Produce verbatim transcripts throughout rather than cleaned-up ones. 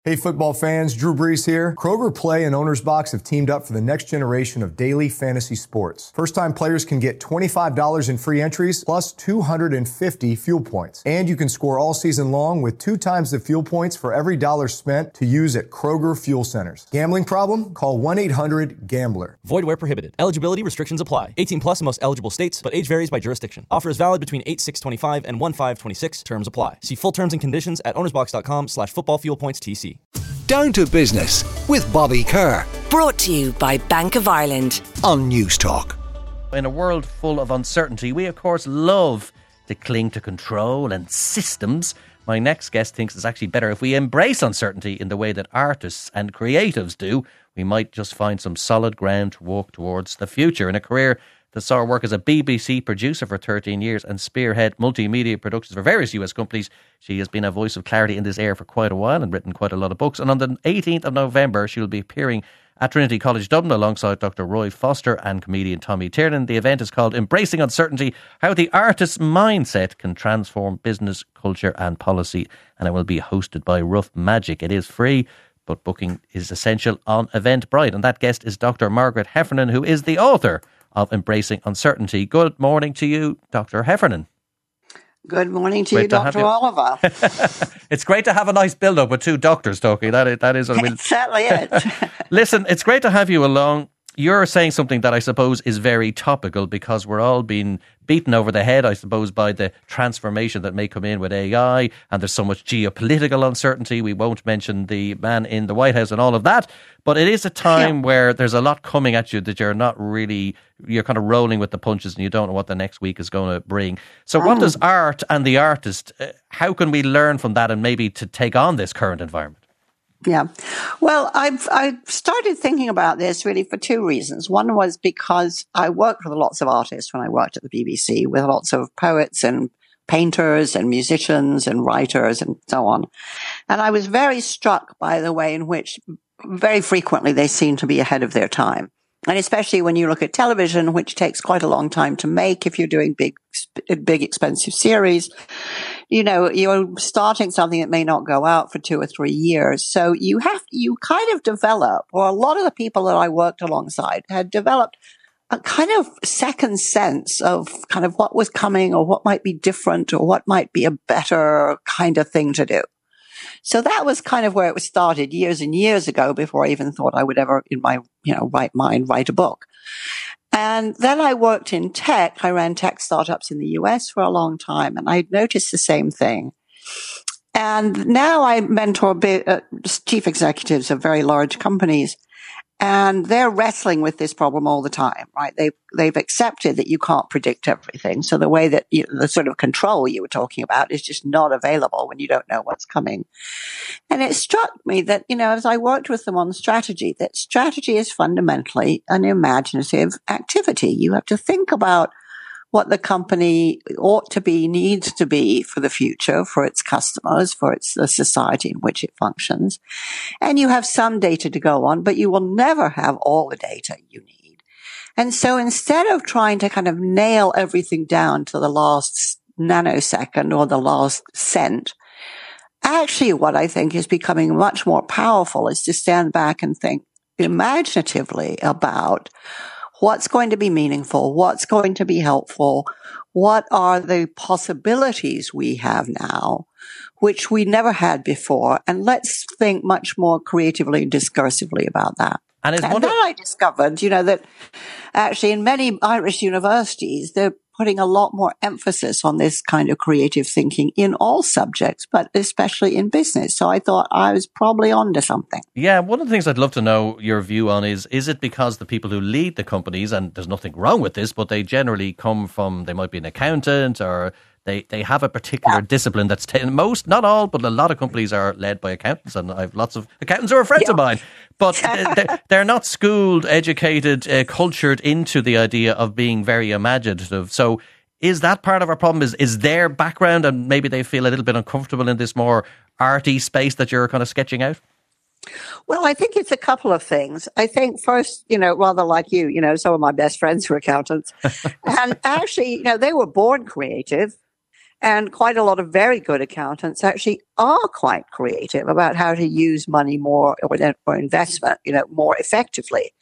Hey football fans, Drew Brees here. Kroger Play and Owner's Box have teamed up for the next generation of daily fantasy sports. First-time players can get twenty-five dollars in free entries plus two hundred fifty fuel points. And you can score all season long with two times the fuel points for every dollar spent to use at Kroger Fuel Centers. Gambling problem? Call one eight hundred gambler. Void where prohibited. Eligibility restrictions apply. eighteen plus in most eligible states, but age varies by jurisdiction. Offer is valid between eight six twenty-five and one five twenty-six. Terms apply. See full terms and conditions at ownersbox.com slash football fuel points TC. Down to Business with Bobby Kerr. Brought to you by Bank of Ireland on News Talk. In a world full of uncertainty, we of course love to cling to control and systems. My next guest thinks it's actually better if we embrace uncertainty in the way that artists and creatives do. We might just find some solid ground to walk towards the future. In a career that saw her work as a B B C producer for thirteen years and spearhead multimedia productions for various U S companies, she has been a voice of clarity in this area for quite a while and written quite a lot of books. And on the eighteenth of November, she will be appearing at Trinity College Dublin alongside Doctor Roy Foster and comedian Tommy Tiernan. The event is called Embracing Uncertainty, How the Artist's Mindset Can Transform Business, Culture and Policy. And it will be hosted by Rough Magic. It is free, but booking is essential on Eventbrite. And that guest is Doctor Margaret Heffernan, who is the author of Embracing Uncertainty. Good morning to you, Doctor Heffernan. Good morning to Great you, to Doctor you. Oliver. It's great to have a nice build-up with two doctors talking. That is, that is what we'll... It's certainly it. Listen, it's great to have you along. You're saying something that I suppose is very topical because we're all being beaten over the head, I suppose, by the transformation that may come in with A I, and there's so much geopolitical uncertainty. We won't mention the man in the White House and all of that, but it is a time yeah. where there's a lot coming at you that you're not really, you're kind of rolling with the punches and you don't know what the next week is going to bring. So what does art and the artist, uh, how can we learn from that and maybe to take on this current environment? Yeah. Well, I've, I started thinking about this really for two reasons. One was because I worked with lots of artists when I worked at the B B C, with lots of poets and painters and musicians and writers and so on. And I was very struck by the way in which very frequently they seem to be ahead of their time. And especially when you look at television, which takes quite a long time to make if you're doing big, big expensive series. You know, you're starting something that may not go out for two or three years. So you have, you kind of develop, or a lot of the people that I worked alongside had developed a kind of second sense of kind of what was coming or what might be different or what might be a better kind of thing to do. So that was kind of where it was started years and years ago before I even thought I would ever in my, you know, right mind write a book. And then I worked in tech. I ran tech startups in the U S for a long time, and I noticed the same thing. And now I mentor big, uh, chief executives of very large companies, and they're wrestling with this problem all the time, right? They've, they've accepted that you can't predict everything. So the way that you, the sort of control you were talking about is just not available when you don't know what's coming. And it struck me that, you know, as I worked with them on strategy, that strategy is fundamentally an imaginative activity. You have to think about what the company ought to be, needs to be for the future, for its customers, for its the society in which it functions. And you have some data to go on, but you will never have all the data you need. And so instead of trying to kind of nail everything down to the last nanosecond or the last cent, actually what I think is becoming much more powerful is to stand back and think imaginatively about what's going to be meaningful, what's going to be helpful, what are the possibilities we have now, which we never had before, and let's think much more creatively and discursively about that. And, and then I discovered, you know, that actually in many Irish universities, they're putting a lot more emphasis on this kind of creative thinking in all subjects, but especially in business. So I thought I was probably onto something. Yeah, one of the things I'd love to know your view on is, is it because the people who lead the companies, and there's nothing wrong with this, but they generally come from, they might be an accountant or They they have a particular yeah. discipline that's t- most, not all, but a lot of companies are led by accountants, and I have lots of accountants who are friends yeah. of mine. But they're, they're not schooled, educated, uh, cultured into the idea of being very imaginative. So is that part of our problem? Is is their background, and maybe they feel a little bit uncomfortable in this more arty space that you're kind of sketching out? Well, I think it's a couple of things. I think first, you know, rather like you, you know, some of my best friends were accountants. And actually, you know, they were born creative. And quite a lot of very good accountants actually are quite creative about how to use money more or, or investment, you know, more effectively.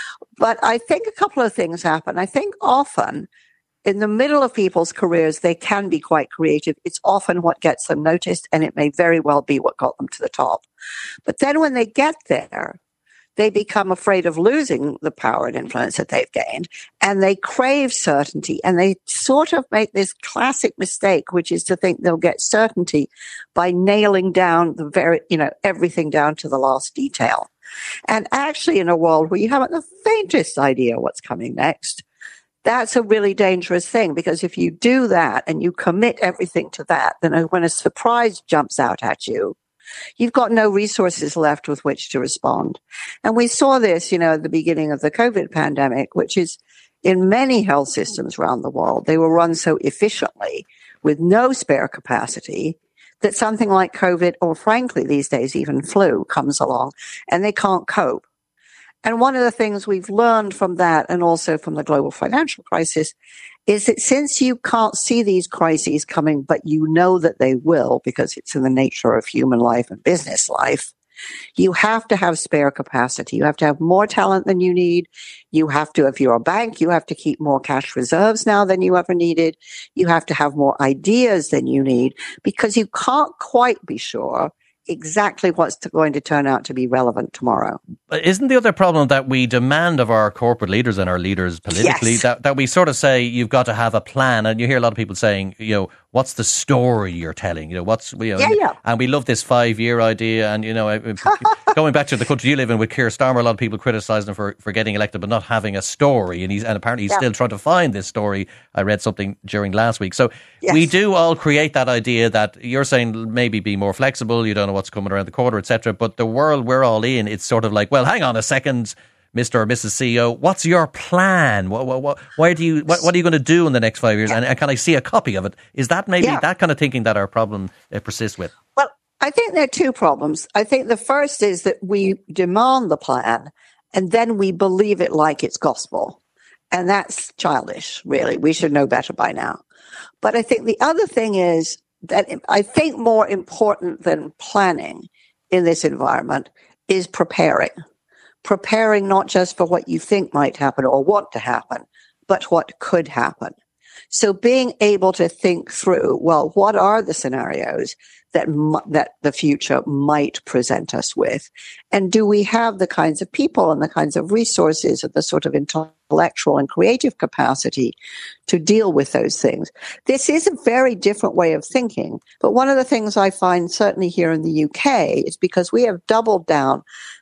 But I think a couple of things happen. I think often in the middle of people's careers, they can be quite creative. It's often what gets them noticed, and it may very well be what got them to the top. But then when they get there, they become afraid of losing the power and influence that they've gained, and they crave certainty, and they sort of make this classic mistake, which is to think they'll get certainty by nailing down the very, you know, everything down to the last detail. And actually, in a world where you haven't the faintest idea what's coming next, that's a really dangerous thing, because if you do that and you commit everything to that, then when a surprise jumps out at you, you've got no resources left with which to respond. And we saw this, you know, at the beginning of the COVID pandemic, which is in many health systems around the world, they were run so efficiently with no spare capacity that something like COVID, or frankly, these days, even flu comes along and they can't cope. And one of the things we've learned from that, and also from the global financial crisis, is that since you can't see these crises coming, but you know that they will, because it's in the nature of human life and business life, you have to have spare capacity. You have to have more talent than you need. You have to, if you're a bank, you have to keep more cash reserves now than you ever needed. You have to have more ideas than you need, because you can't quite be sure exactly what's going to turn out to be relevant tomorrow. But isn't the other problem that we demand of our corporate leaders and our leaders politically, yes. that, that we sort of say you've got to have a plan? And you hear a lot of people saying, you know, what's the story you're telling? You know, what's, you know, yeah, yeah. And we love this five-year idea. And, you know, going back to the country you live in with Keir Starmer, a lot of people criticised him for, for getting elected but not having a story. And he's and apparently he's yeah. still trying to find this story. I read something during last week. So yes. we do all create that idea that you're saying maybe be more flexible, you don't know what's coming around the corner, et cetera. But the world we're all in, it's sort of like, well, hang on a second, Mister or Missus C E O, what's your plan? What, what, what, where do you, what, what are you going to do in the next five years? Yeah. And, and can I see a copy of it? Is that maybe yeah. that kind of thinking that our problem uh, persists with? Well, I think there are two problems. I think the first is that we demand the plan and then we believe it like it's gospel. And that's childish, really. We should know better by now. But I think the other thing is that I think more important than planning in this environment is preparing. Preparing not just for what you think might happen or want to happen, but what could happen. So being able to think through, well, what are the scenarios that that the future might present us with? And do we have the kinds of people and the kinds of resources and the sort of intellectual and creative capacity to deal with those things? This is a very different way of thinking. But one of the things I find certainly here in the U K is because we have doubled down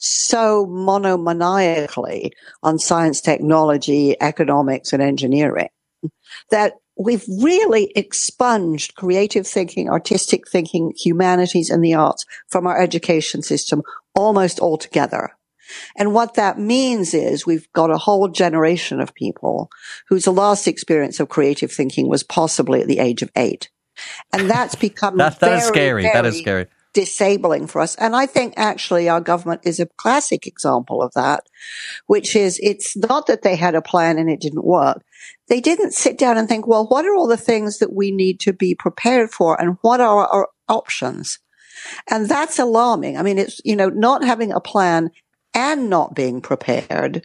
so monomaniacally on science, technology, economics, and engineering that we've really expunged creative thinking, artistic thinking, humanities, and the arts from our education system almost altogether. And what that means is we've got a whole generation of people whose last experience of creative thinking was possibly at the age of eight. And that's become that, that very, is scary. very that is scary. disabling for us. And I think actually our government is a classic example of that, which is it's not that they had a plan and it didn't work. They didn't sit down and think, well, what are all the things that we need to be prepared for and what are our options? And that's alarming. I mean, it's, you know, not having a plan and not being prepared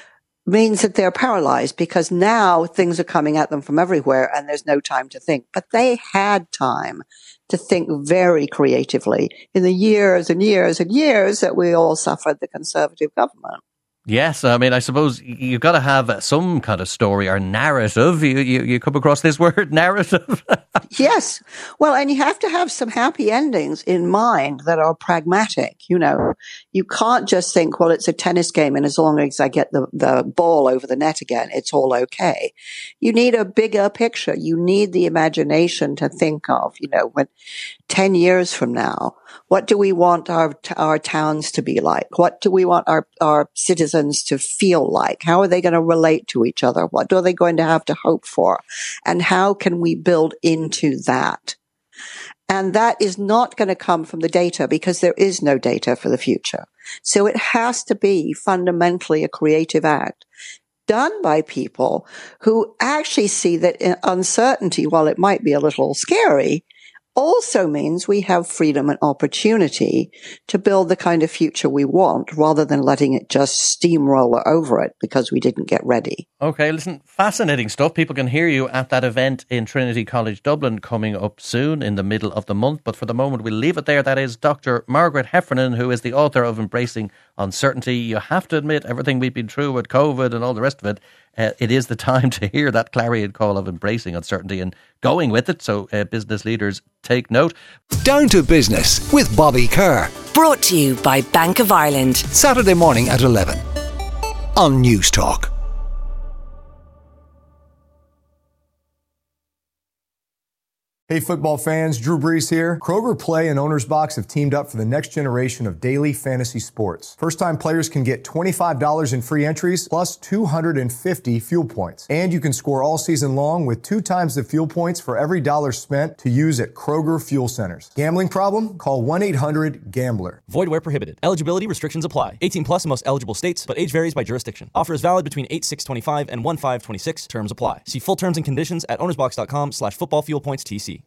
means that they're paralyzed because now things are coming at them from everywhere and there's no time to think. But they had time to think very creatively in the years and years and years that we all suffered the Conservative government. Yes, I mean, I suppose you've got to have some kind of story or narrative. You you, you come across this word, narrative. Yes. Well, and you have to have some happy endings in mind that are pragmatic. You know, you can't just think, well, it's a tennis game and as long as I get the, the ball over the net again, it's all okay. You need a bigger picture. You need the imagination to think of, you know, when ten years from now, what do we want our our towns to be like? What do we want our, our citizens to feel like? How are they going to relate to each other? What are they going to have to hope for? And how can we build into that? And that is not going to come from the data because there is no data for the future. So it has to be fundamentally a creative act. done by people who actually see that uncertainty, while it might be a little scary, also means we have freedom and opportunity to build the kind of future we want rather than letting it just steamroller over it because we didn't get ready. Okay, listen, fascinating stuff. People can hear you at that event in Trinity College Dublin coming up soon in the middle of the month. But for the moment, we'll leave it there. That is Doctor Margaret Heffernan, who is the author of Embracing Uncertainty. You have to admit, everything we've been through with COVID and all the rest of it, Uh, it is the time to hear that clarion call of embracing uncertainty and going with it. So uh, business leaders, take note. Down to Business with Bobby Kerr. Brought to you by Bank of Ireland. Saturday morning at eleven on News Talk. Hey football fans, Drew Brees here. Kroger Play and Owner's Box have teamed up for the next generation of daily fantasy sports. First-time players can get twenty-five dollars in free entries plus two hundred fifty fuel points. And you can score all season long with two times the fuel points for every dollar spent to use at Kroger Fuel Centers. Gambling problem? Call one eight hundred gambler. Void where prohibited. Eligibility restrictions apply. eighteen plus in most eligible states, but age varies by jurisdiction. Offer is valid between eight six twenty-five and one five twenty-six. Terms apply. See full terms and conditions at ownersbox.com slash football fuel points TC.